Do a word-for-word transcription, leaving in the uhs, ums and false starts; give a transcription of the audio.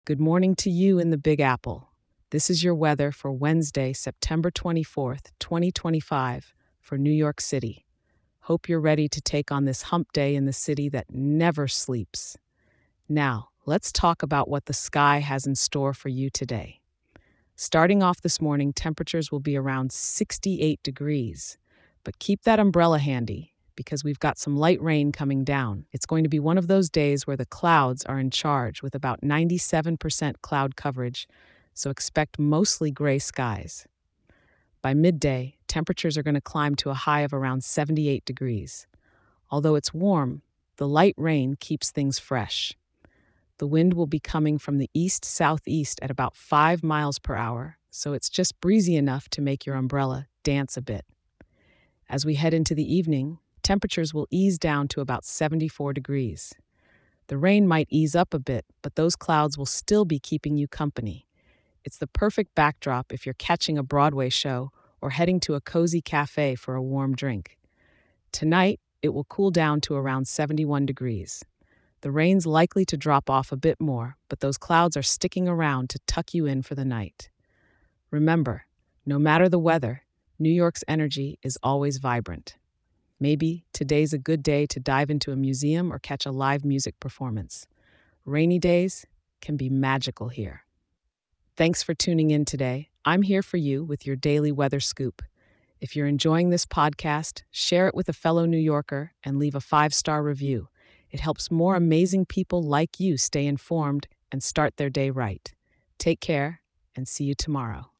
Good morning to you in the Big Apple. This is your weather for Wednesday, September twenty-fourth, twenty twenty-five, for New York City. Hope you're ready to take on this hump day in the city that never sleeps. Now, let's talk about what the sky has in store for you today. Starting off this morning, temperatures will be around sixty-eight degrees, but keep that umbrella handy because we've got some light rain coming down. It's going to be one of those days where the clouds are in charge with about ninety-seven percent cloud coverage, so expect mostly gray skies. By midday, temperatures are going to climb to a high of around seventy-eight degrees. Although it's warm, the light rain keeps things fresh. The wind will be coming from the east-southeast at about five miles per hour, so it's just breezy enough to make your umbrella dance a bit. As we head into the evening, temperatures will ease down to about seventy-four degrees. The rain might ease up a bit, but those clouds will still be keeping you company. It's the perfect backdrop if you're catching a Broadway show or heading to a cozy cafe for a warm drink. Tonight, it will cool down to around seventy-one degrees. The rain's likely to drop off a bit more, but those clouds are sticking around to tuck you in for the night. Remember, no matter the weather, New York's energy is always vibrant. Maybe today's a good day to dive into a museum or catch a live music performance. Rainy days can be magical here. Thanks for tuning in today. I'm here for you with your daily weather scoop. If you're enjoying this podcast, share it with a fellow New Yorker and leave a five-star review. It helps more amazing people like you stay informed and start their day right. Take care and see you tomorrow.